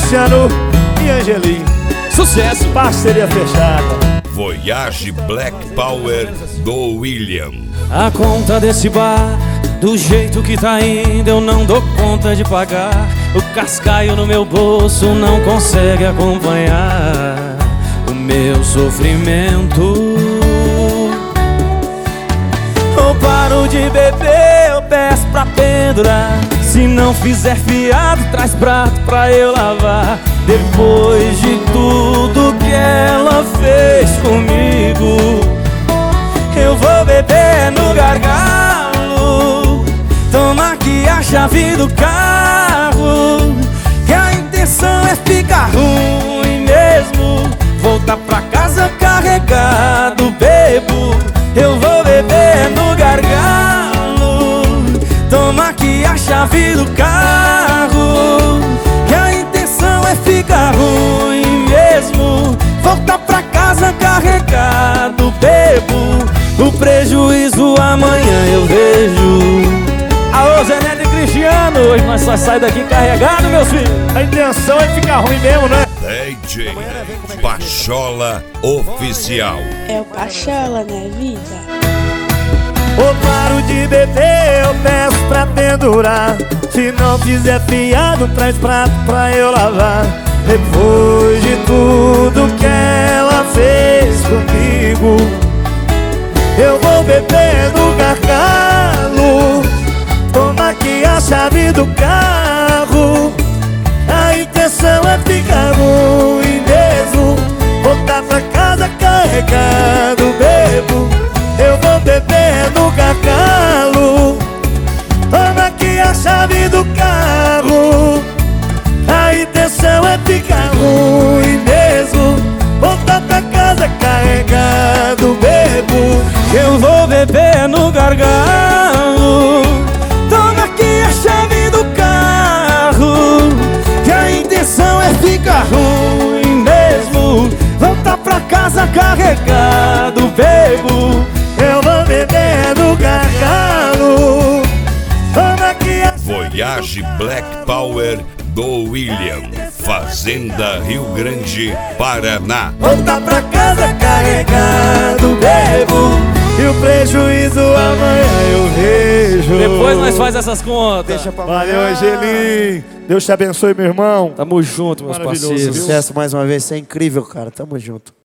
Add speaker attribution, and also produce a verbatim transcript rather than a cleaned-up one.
Speaker 1: Luciano e Angelim.
Speaker 2: Sucesso!
Speaker 1: Parceria fechada.
Speaker 3: Voyage Black Power do William.
Speaker 2: A conta desse bar, do jeito que tá indo, eu não dou conta de pagar. O cascaio no meu bolso não consegue acompanhar o meu sofrimento. Ou paro de beber, eu peço pra pendurar. Se não fizer fiado, traz prato pra eu lavar. Depois de tudo que ela fez comigo, eu vou beber no gargalo. Toma aqui a chave do carro, que a intenção é ficar ruim mesmo. Voltar pra casa carregado, bebo. Eu vou beber no gargalo. Toma aqui a chave do carro, que a intenção é ficar ruim mesmo. Voltar pra casa carregado, bebo. O prejuízo amanhã eu vejo. Alô, Zé Neto e Cristiano, hoje nós só sai daqui carregado, meus filhos.
Speaker 1: A intenção é ficar ruim mesmo, né?
Speaker 3: D J Pachola Oficial.
Speaker 4: É o Pachola, né, vida?
Speaker 1: Ou paro de beber, eu peço pra pendurar. Se não fizer fiado, traz prato pra eu lavar. Depois de tudo que ela fez comigo, eu vou beber no gargalo. Toma aqui a chave do carro, a intenção é ficar ruim mesmo. Voltar pra casa carregado, bebo. Eu vou beber no gargalo. Toma aqui a chave do carro, a intenção é ficar ruim mesmo. Voltar pra casa carregado, bebo.
Speaker 2: Eu vou beber no gargalo. Toma aqui a chave do carro, que a intenção é ficar ruim mesmo. Voltar pra casa carregado, bebo.
Speaker 1: Eu vou beber no gargalo. Toma aqui a
Speaker 3: Voyage Black Power do William. Fazenda Rio Grande, Paraná.
Speaker 1: voltar pra casa carregado, bebo. E o prejuízo amanhã eu vejo.
Speaker 2: Depois nós faz essas contas.
Speaker 5: Deixa pra
Speaker 1: Valeu,
Speaker 5: amanhã.
Speaker 1: Angelim. Deus te abençoe, meu irmão.
Speaker 2: Tamo junto, meus
Speaker 1: Maravilhoso,
Speaker 2: parceiros.
Speaker 1: viu?
Speaker 5: Sucesso mais uma vez, você é incrível, cara. Tamo junto.